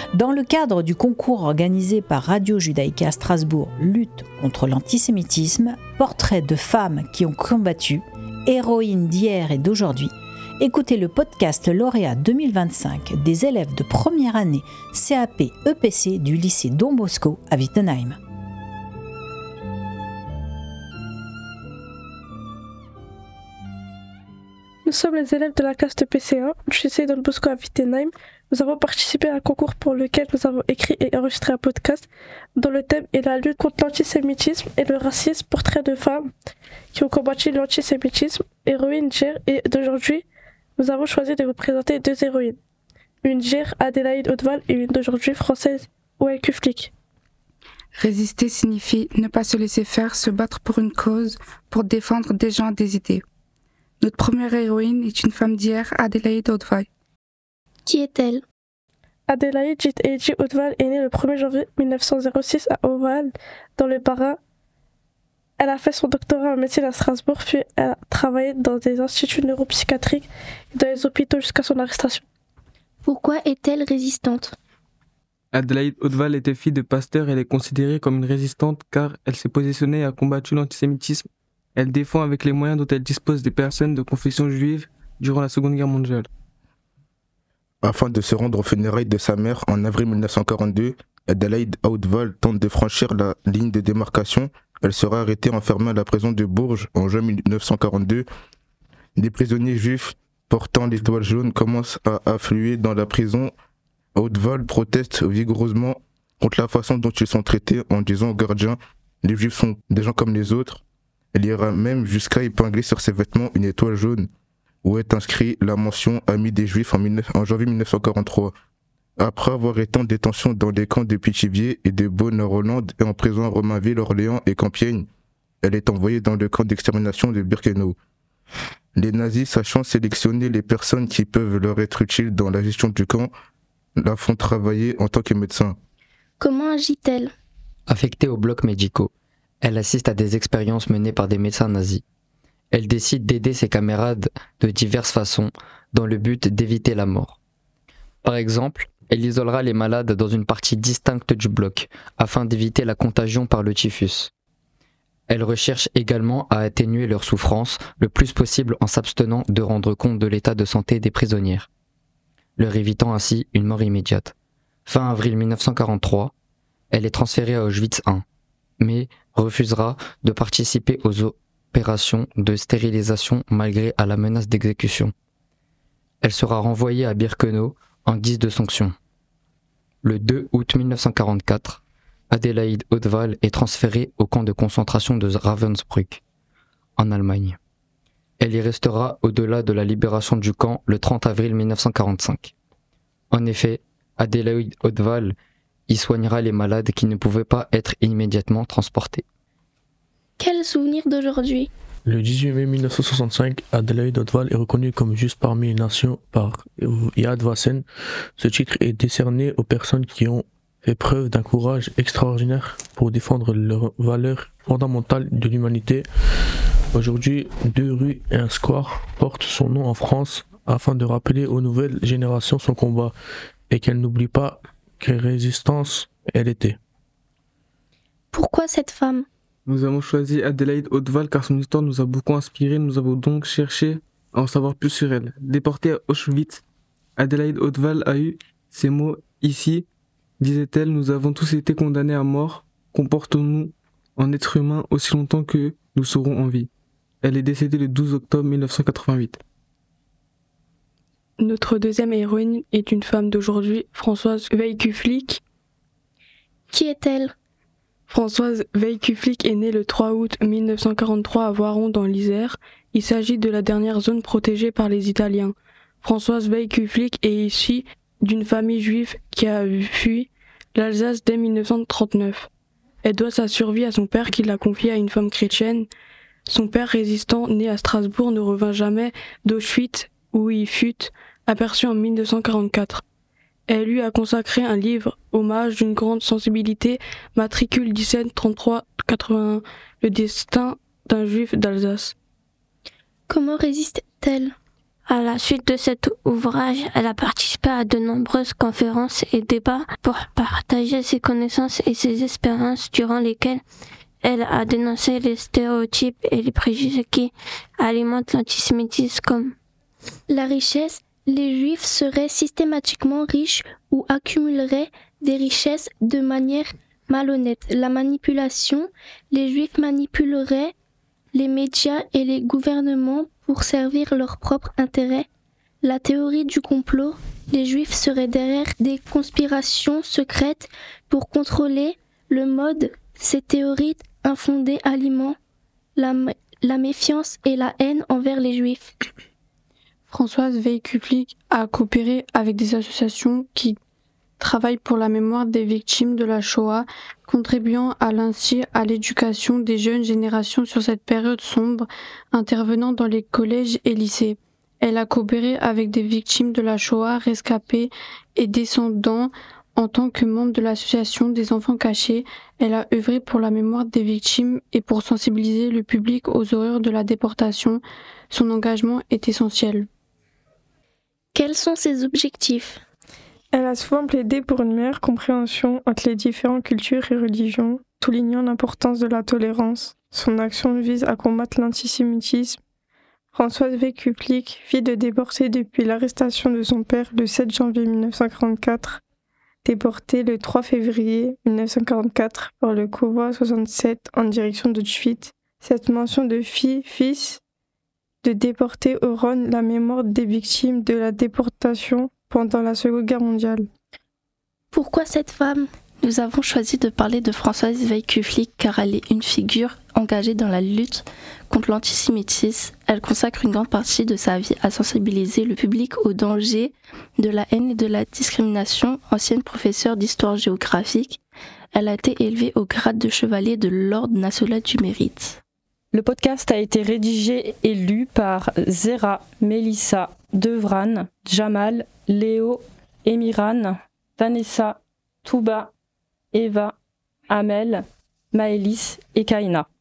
Dans le cadre du concours organisé par Radio Judaïka Strasbourg Lutte contre l'antisémitisme, portrait de femmes qui ont combattu, héroïnes d'hier et d'aujourd'hui, écoutez le podcast lauréat 2025 des élèves de première année CAP EPC du lycée Don Bosco à Wittenheim. Nous sommes les élèves de la classe de PC1 du lycée Don Bosco à Wittenheim. Nous avons participé à un concours pour lequel nous avons écrit et enregistré un podcast dont le thème est la lutte contre l'antisémitisme et le racisme, portrait de femmes qui ont combattu l'antisémitisme, héroïnes d'hier et d'aujourd'hui. Nous avons choisi de vous présenter deux héroïnes. Une d'hier, Adélaïde Hauteval, et une d'aujourd'hui, française, Wael Kuflik. Résister signifie ne pas se laisser faire, se battre pour une cause, pour défendre des gens, des idées. Notre première héroïne est une femme d'hier, Adélaïde Hauteval. Qui est-elle ? Adélaïde Jit Hauteval est née le 1er janvier 1906 à Oval, dans le Bas-Rhin. Elle a fait son doctorat en médecine à Strasbourg, puis elle a travaillé dans des instituts neuropsychiatriques et dans les hôpitaux jusqu'à son arrestation. Pourquoi est-elle résistante ? Adélaïde Hauteval était fille de pasteur et elle est considérée comme une résistante car elle s'est positionnée et a combattu l'antisémitisme. Elle défend avec les moyens dont elle dispose des personnes de confession juive durant la Seconde Guerre mondiale. Afin de se rendre aux funérailles de sa mère en avril 1942, Adélaïde Hauteval tente de franchir la ligne de démarcation. Elle sera arrêtée et enfermée à la prison de Bourges en juin 1942. Des prisonniers juifs portant l'étoile jaune commencent à affluer dans la prison. Hauteval proteste vigoureusement contre la façon dont ils sont traités en disant aux gardiens « Les juifs sont des gens comme les autres ». Elle ira même jusqu'à épingler sur ses vêtements une étoile jaune où est inscrit la mention « Amis des Juifs » en janvier 1943. Après avoir été en détention dans les camps de Pithiviers et de Beaune-en-Hollande et en prison à Romainville, Orléans et Compiègne, elle est envoyée dans le camp d'extermination de Birkenau. Les nazis, sachant sélectionner les personnes qui peuvent leur être utiles dans la gestion du camp, la font travailler en tant que médecin. Comment agit-elle ? Affectée aux blocs médicaux, elle assiste à des expériences menées par des médecins nazis. Elle décide d'aider ses camarades de diverses façons dans le but d'éviter la mort. Par exemple, elle isolera les malades dans une partie distincte du bloc afin d'éviter la contagion par le typhus. Elle recherche également à atténuer leur souffrance le plus possible en s'abstenant de rendre compte de l'état de santé des prisonnières, leur évitant ainsi une mort immédiate. Fin avril 1943, elle est transférée à Auschwitz I, mais refusera de participer aux opérations de stérilisation malgré la menace d'exécution. Elle sera renvoyée à Birkenau en guise de sanction. Le 2 août 1944, Adélaïde Hauteval est transférée au camp de concentration de Ravensbrück, en Allemagne. Elle y restera au-delà de la libération du camp le 30 avril 1945. En effet, Adélaïde Hauteval y soignera les malades qui ne pouvaient pas être immédiatement transportés. Quel souvenir d'aujourd'hui ? Le 18 mai 1965, Adélaïde Hauteval est reconnue comme juste parmi les nations par Yad Vashem. Ce titre est décerné aux personnes qui ont fait preuve d'un courage extraordinaire pour défendre leurs valeurs fondamentales de l'humanité. Aujourd'hui, 2 rues et un square portent son nom en France afin de rappeler aux nouvelles générations son combat et qu'elles n'oublient pas quelle résistance elle était. Pourquoi cette femme ? Nous avons choisi Adélaïde Hauteval car son histoire nous a beaucoup inspiré. Nous avons donc cherché à en savoir plus sur elle. Déportée à Auschwitz, Adélaïde Hauteval a eu ces mots ici, disait-elle, nous avons tous été condamnés à mort. Comportons-nous en êtres humains aussi longtemps que nous serons en vie. Elle est décédée le 12 octobre 1988. Notre deuxième héroïne est une femme d'aujourd'hui, Françoise Wael Kuflik. Qui est-elle ? Françoise Wael Kuflik est née le 3 août 1943 à Voiron dans l'Isère. Il s'agit de la dernière zone protégée par les Italiens. Françoise Wael Kuflik est issue d'une famille juive qui a fui l'Alsace dès 1939. Elle doit sa survie à son père qui l'a confiée à une femme chrétienne. Son père résistant, né à Strasbourg, ne revint jamais d'Auschwitz où il fut aperçu en 1944. Elle lui a consacré un livre, hommage d'une grande sensibilité, matricule 17 33 81, le destin d'un juif d'Alsace. Comment résiste-t-elle ? À la suite de cet ouvrage, elle a participé à de nombreuses conférences et débats pour partager ses connaissances et ses expériences durant lesquelles elle a dénoncé les stéréotypes et les préjugés qui alimentent l'antisémitisme comme La richesse, les Juifs seraient systématiquement riches ou accumuleraient des richesses de manière malhonnête. La manipulation, les Juifs manipuleraient les médias et les gouvernements pour servir leurs propres intérêts. La théorie du complot, les Juifs seraient derrière des conspirations secrètes pour contrôler le mode. Ces théories infondées alimentent la méfiance et la haine envers les Juifs. Françoise Weil-Kuplik a coopéré avec des associations qui travaillent pour la mémoire des victimes de la Shoah, contribuant ainsi à l'éducation des jeunes générations sur cette période sombre, intervenant dans les collèges et lycées. Elle a coopéré avec des victimes de la Shoah, rescapés et descendants. En tant que membre de l'association des enfants cachés, elle a œuvré pour la mémoire des victimes et pour sensibiliser le public aux horreurs de la déportation. Son engagement est essentiel. Quels sont ses objectifs ? Elle a souvent plaidé pour une meilleure compréhension entre les différentes cultures et religions, soulignant l'importance de la tolérance. Son action vise à combattre l'antisémitisme. Françoise Weil-Kuplik, fille de déportés depuis l'arrestation de son père le 7 janvier 1944, déportée le 3 février 1944 par le convoi 67 en direction d'Auschwitz. Cette mention de fils de déportés auront la mémoire des victimes de la déportation pendant la Seconde Guerre mondiale. Pourquoi cette femme ? Nous avons choisi de parler de Françoise Weil-Kuplik car elle est une figure engagée dans la lutte contre l'antisémitisme. Elle consacre une grande partie de sa vie à sensibiliser le public aux dangers de la haine et de la discrimination. Ancienne professeure d'histoire géographique, elle a été élevée au grade de chevalier de l'Ordre national du mérite. Le podcast a été rédigé et lu par Zera, Mélissa, Devran, Jamal, Léo, Emiran, Vanessa, Touba, Eva, Amel, Maëlys et Kaina.